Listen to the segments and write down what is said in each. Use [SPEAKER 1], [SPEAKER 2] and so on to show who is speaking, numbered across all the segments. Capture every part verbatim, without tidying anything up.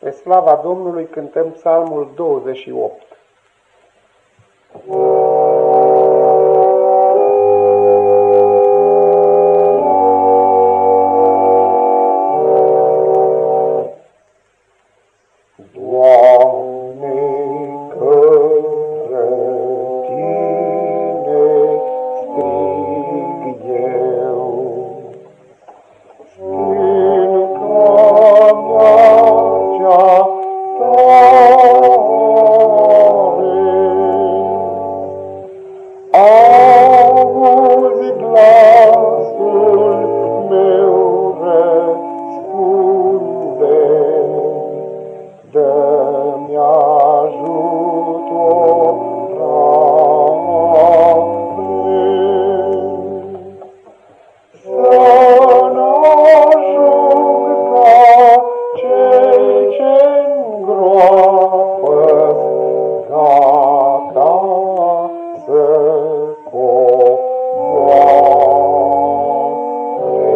[SPEAKER 1] Pe slava Domnului cântăm psalmul douăzeci și opt.
[SPEAKER 2] Doamne, către Tine strig eu, stânca mea cea tare, auzi glasul meu răspunde, dă-mi ajutorare, să n-ajung ca cei ce-n groapă gata să coboare.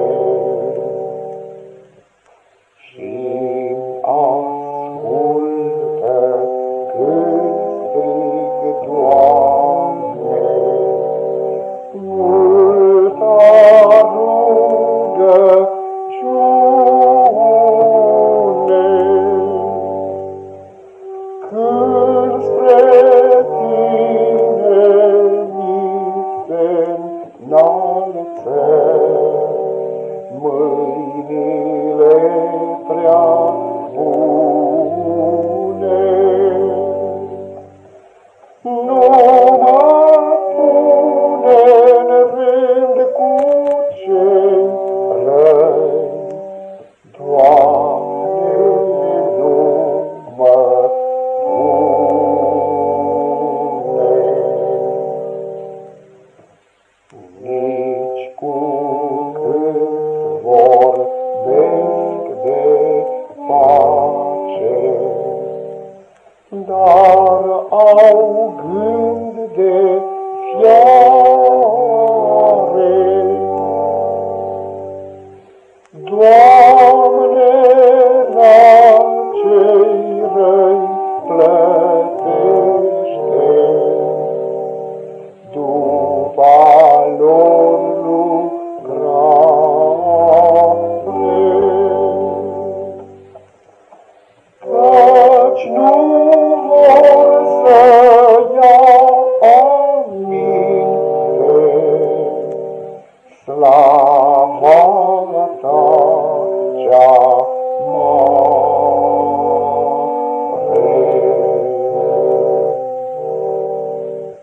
[SPEAKER 2] Și-mi ascultă când strig, Doamne, multă rugăciune, când spre Tine mi se-nalță mâinile prea bune. Nu mă pune în rând cu cei răi, Doamne, nu mă pune. Nici cu cât vorbesc de pace, dar au gând de fiare. Doamne, la cei răi plătește după lor lucrare, căci nu